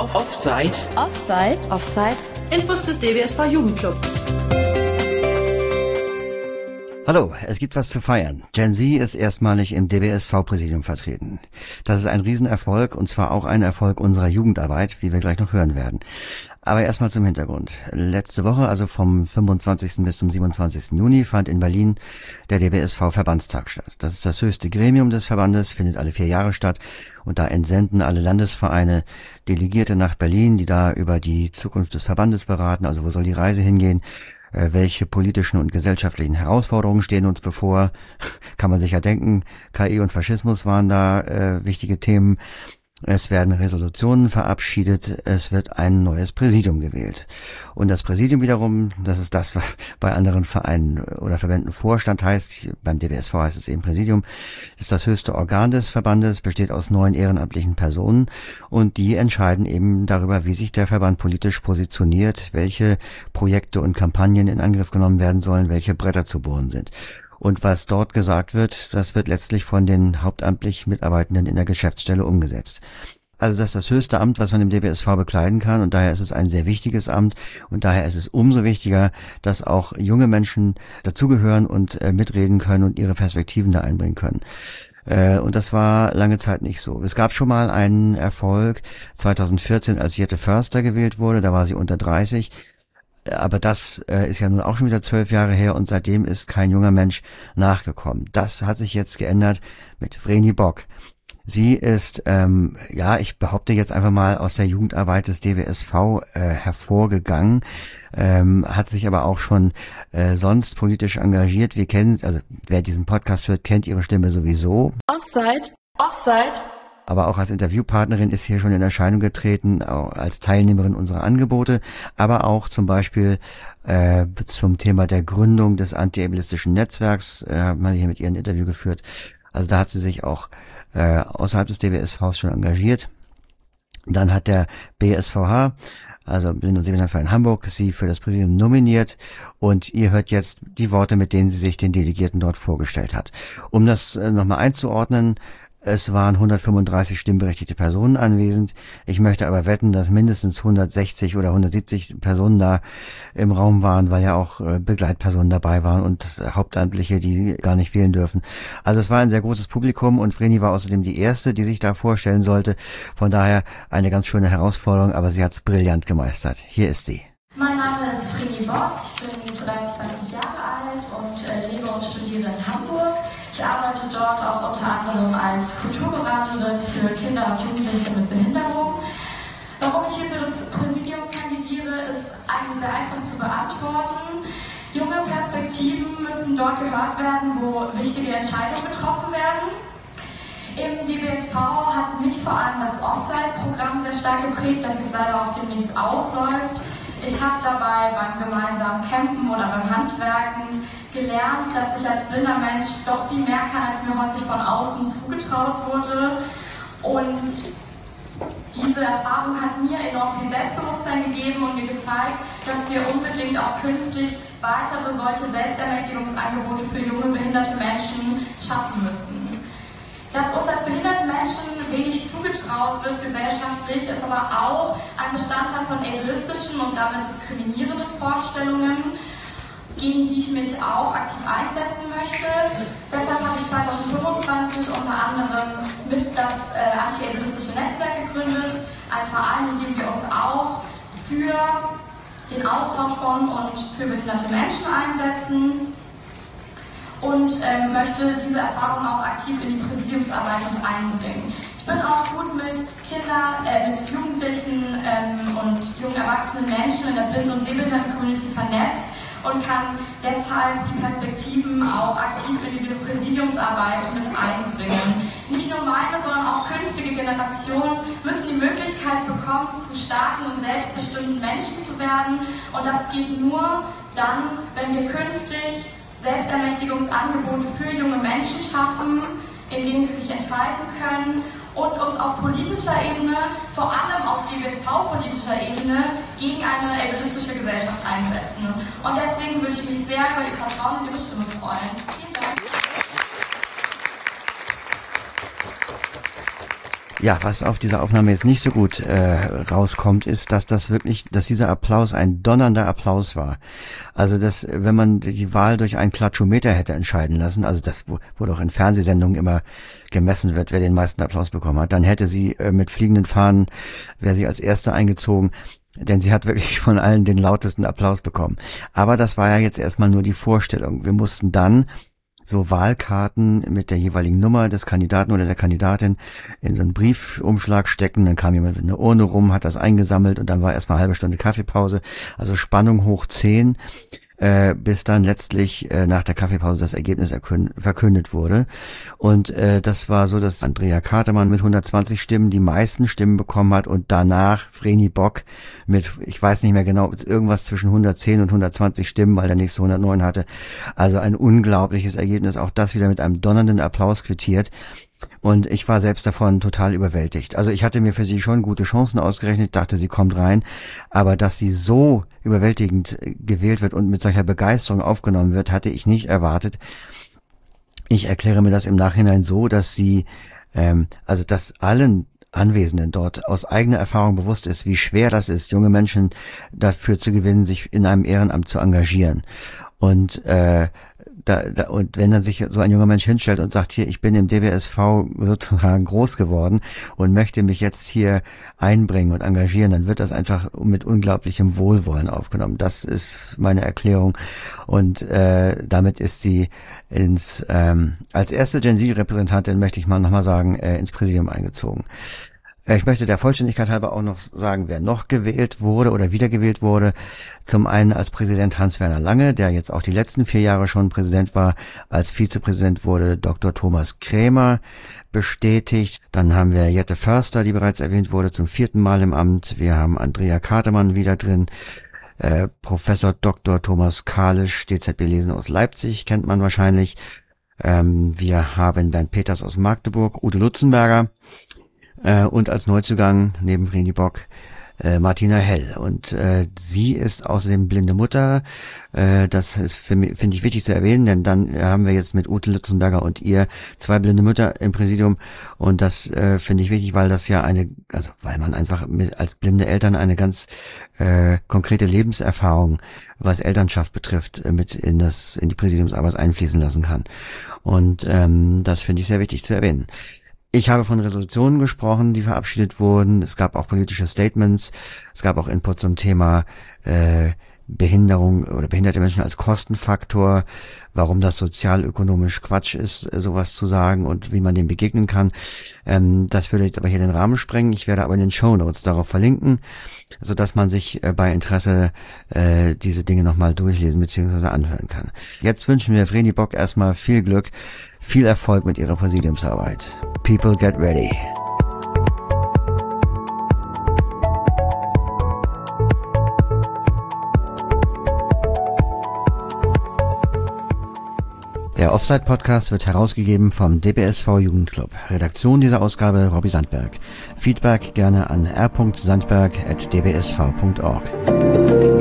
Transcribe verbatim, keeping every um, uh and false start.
auf Offside. Offside. Offside. Infos des D B S V-Jugendclub. Hallo, es gibt was zu feiern. Gen Z ist erstmalig im D B S V-Präsidium vertreten. Das ist ein Riesenerfolg und zwar auch ein Erfolg unserer Jugendarbeit, wie wir gleich noch hören werden. Aber erstmal zum Hintergrund. Letzte Woche, also vom fünfundzwanzigsten bis zum siebenundzwanzigsten Juni, fand in Berlin der D B S V-Verbandstag statt. Das ist das höchste Gremium des Verbandes, findet alle vier Jahre statt und da entsenden alle Landesvereine Delegierte nach Berlin, die da über die Zukunft des Verbandes beraten, also wo soll die Reise hingehen. Welche politischen und gesellschaftlichen Herausforderungen stehen uns bevor? Kann man sich ja denken, K I und Faschismus waren da äh, wichtige Themen. Es werden Resolutionen verabschiedet, es wird ein neues Präsidium gewählt. Und das Präsidium wiederum, das ist das, was bei anderen Vereinen oder Verbänden Vorstand heißt, beim D B S V heißt es eben Präsidium, ist das höchste Organ des Verbandes, besteht aus neun ehrenamtlichen Personen und die entscheiden eben darüber, wie sich der Verband politisch positioniert, welche Projekte und Kampagnen in Angriff genommen werden sollen, welche Bretter zu bohren sind. Und was dort gesagt wird, das wird letztlich von den hauptamtlich Mitarbeitenden in der Geschäftsstelle umgesetzt. Also das ist das höchste Amt, was man im D B S V bekleiden kann und daher ist es ein sehr wichtiges Amt und daher ist es umso wichtiger, dass auch junge Menschen dazugehören und äh, mitreden können und ihre Perspektiven da einbringen können. Äh, und das war lange Zeit nicht so. Es gab schon mal einen Erfolg zweitausendvierzehn, als Jette Förster gewählt wurde, da war sie unter dreißig. Aber das äh, ist ja nun auch schon wieder zwölf Jahre her und seitdem ist kein junger Mensch nachgekommen. Das hat sich jetzt geändert mit Vreni Bock. Sie ist, ähm, ja, ich behaupte jetzt einfach mal aus der Jugendarbeit des D B S V äh, hervorgegangen, ähm, hat sich aber auch schon äh, sonst politisch engagiert. Wir kennen, also wer diesen Podcast hört, kennt ihre Stimme sowieso. Offside. Offside. Aber auch als Interviewpartnerin ist hier schon in Erscheinung getreten, auch als Teilnehmerin unserer Angebote, aber auch zum Beispiel äh, zum Thema der Gründung des antiableistischen Netzwerks, äh, haben wir hier mit ihr ein Interview geführt. Also da hat sie sich auch äh, außerhalb des D B S Vs schon engagiert. Dann hat der B S V H, also Blinden- und Sehbehindertenverein Hamburg, sie für das Präsidium nominiert und ihr hört jetzt die Worte, mit denen sie sich den Delegierten dort vorgestellt hat. Um das äh, nochmal einzuordnen: Es waren hundertfünfunddreißig stimmberechtigte Personen anwesend. Ich möchte aber wetten, dass mindestens hundertsechzig oder hundertsiebzig Personen da im Raum waren, weil ja auch Begleitpersonen dabei waren und Hauptamtliche, die gar nicht wählen dürfen. Also es war ein sehr großes Publikum und Vreni war außerdem die Erste, die sich da vorstellen sollte. Von daher eine ganz schöne Herausforderung, aber sie hat es brillant gemeistert. Hier ist sie. Mein Name ist Vreni Bock, ich bin dreiundzwanzig Jahre alt und äh, lebe und studiere in Hamburg. Ich arbeite dort auch unter anderem als Kulturberaterin für Kinder und Jugendliche mit Behinderung. Warum ich hier für das Präsidium kandidiere, ist eigentlich sehr einfach zu beantworten. Junge Perspektiven müssen dort gehört werden, wo wichtige Entscheidungen getroffen werden. Im D B S V hat mich vor allem das Offside-Programm sehr stark geprägt, das jetzt leider auch demnächst ausläuft. Ich habe dabei beim gemeinsamen Campen oder beim Handwerken gelernt, dass ich als blinder Mensch doch viel mehr kann, als mir häufig von außen zugetraut wurde. Und diese Erfahrung hat mir enorm viel Selbstbewusstsein gegeben und mir gezeigt, dass wir unbedingt auch künftig weitere solche Selbstermächtigungsangebote für junge behinderte Menschen schaffen müssen. Dass uns als behinderten Menschen wenig zugetraut wird gesellschaftlich, ist aber auch ein Bestandteil von ableistischen und damit diskriminierenden Vorstellungen, gegen die ich mich auch aktiv einsetzen möchte. Deshalb habe ich zweitausendfünfundzwanzig unter anderem mit das äh, anti-ableistische Netzwerk gegründet, ein Verein, in dem wir uns auch für den Austausch von und für behinderte Menschen einsetzen. Und ähm, möchte diese Erfahrung auch aktiv in die Präsidiumsarbeit mit einbringen. Ich bin auch gut mit Kindern, äh, mit Jugendlichen ähm, und jungen erwachsenen Menschen in der Blinden- und Sehbehinderten-Community vernetzt und kann deshalb die Perspektiven auch aktiv in die Präsidiumsarbeit mit einbringen. Nicht nur meine, sondern auch künftige Generationen müssen die Möglichkeit bekommen, zu starken und selbstbestimmten Menschen zu werden. Und das geht nur dann, wenn wir künftig Selbstermächtigungsangebote für junge Menschen schaffen, in denen sie sich entfalten können und uns auf politischer Ebene, vor allem auf D B S V-politischer Ebene, gegen eine ableistische Gesellschaft einsetzen. Und deswegen würde ich mich sehr über Ihr Vertrauen und Ihre Stimme freuen. Vielen Dank. Ja, was auf dieser Aufnahme jetzt nicht so gut äh, rauskommt, ist, dass das wirklich, dass dieser Applaus ein donnernder Applaus war. Also dass, wenn man die Wahl durch einen Klatschometer hätte entscheiden lassen, also das, wo, wo doch in Fernsehsendungen immer gemessen wird, wer den meisten Applaus bekommen hat, dann hätte sie äh, mit fliegenden Fahnen, wäre sie als Erste eingezogen, denn sie hat wirklich von allen den lautesten Applaus bekommen. Aber das war ja jetzt erstmal nur die Vorstellung. Wir mussten dann so Wahlkarten mit der jeweiligen Nummer des Kandidaten oder der Kandidatin in so einen Briefumschlag stecken. Dann kam jemand mit einer Urne rum, hat das eingesammelt und dann war erstmal eine halbe Stunde Kaffeepause. Also Spannung hoch zehn, äh, bis dann letztlich äh, nach der Kaffeepause das Ergebnis verkündet wurde. Und äh, das war so, dass Andrea Katermann mit hundertzwanzig Stimmen die meisten Stimmen bekommen hat und danach Vreni Bock mit, ich weiß nicht mehr genau, irgendwas zwischen hundertzehn und hundertzwanzig Stimmen, weil der nächste hundertneun hatte. Also ein unglaubliches Ergebnis, auch das wieder mit einem donnernden Applaus quittiert. Und ich war selbst davon total überwältigt. Also ich hatte mir für sie schon gute Chancen ausgerechnet, dachte, sie kommt rein. Aber dass sie so überwältigend gewählt wird und mit solcher Begeisterung aufgenommen wird, hatte ich nicht erwartet. Ich erkläre mir das im Nachhinein so, dass sie, ähm, also dass allen Anwesenden dort aus eigener Erfahrung bewusst ist, wie schwer das ist, junge Menschen dafür zu gewinnen, sich in einem Ehrenamt zu engagieren. Und äh, Da, da, und wenn dann sich so ein junger Mensch hinstellt und sagt, hier, ich bin im D B S V sozusagen groß geworden und möchte mich jetzt hier einbringen und engagieren, dann wird das einfach mit unglaublichem Wohlwollen aufgenommen. Das ist meine Erklärung. Und äh, damit ist sie ins ähm, als erste Gen Z-Repräsentantin, möchte ich mal nochmal sagen, äh, ins Präsidium eingezogen. Ich möchte der Vollständigkeit halber auch noch sagen, wer noch gewählt wurde oder wiedergewählt wurde. Zum einen als Präsident Hans-Werner Lange, der jetzt auch die letzten vier Jahre schon Präsident war. Als Vizepräsident wurde Doktor Thomas Krämer bestätigt. Dann haben wir Jette Förster, die bereits erwähnt wurde, zum vierten Mal im Amt. Wir haben Andrea Katermann wieder drin. Äh, Professor Doktor Thomas Kalisch, D Z B-Lesen aus Leipzig, kennt man wahrscheinlich. Ähm, wir haben Bernd Peters aus Magdeburg, Ute Lutzenberger. Äh, und als Neuzugang neben Vreni Bock äh, Martina Hell. Und äh, sie ist außerdem blinde Mutter. Äh, das ist für mich, finde ich, wichtig zu erwähnen, denn dann äh, haben wir jetzt mit Ute Lutzenberger und ihr zwei blinde Mütter im Präsidium. Und das äh, finde ich wichtig, weil das ja eine, also weil man einfach mit, als blinde Eltern eine ganz äh, konkrete Lebenserfahrung, was Elternschaft betrifft, äh, mit in das in die Präsidiumsarbeit einfließen lassen kann. Und ähm, das finde ich sehr wichtig zu erwähnen. Ich habe von Resolutionen gesprochen, die verabschiedet wurden. Es gab auch politische Statements. Es gab auch Input zum Thema äh, Behinderung oder behinderte Menschen als Kostenfaktor, warum das sozialökonomisch Quatsch ist, sowas zu sagen und wie man dem begegnen kann. Ähm, das würde jetzt aber hier den Rahmen sprengen. Ich werde aber in den Shownotes darauf verlinken, sodass man sich äh, bei Interesse äh, diese Dinge nochmal durchlesen bzw. anhören kann. Jetzt wünschen wir Vreni Bock erstmal viel Glück, viel Erfolg mit ihrer Präsidiumsarbeit. People get ready. Der Offside-Podcast wird herausgegeben vom D B S V Jugendclub. Redaktion dieser Ausgabe Robby Sandberg. Feedback gerne an r punkt sandberg at d b s v punkt org.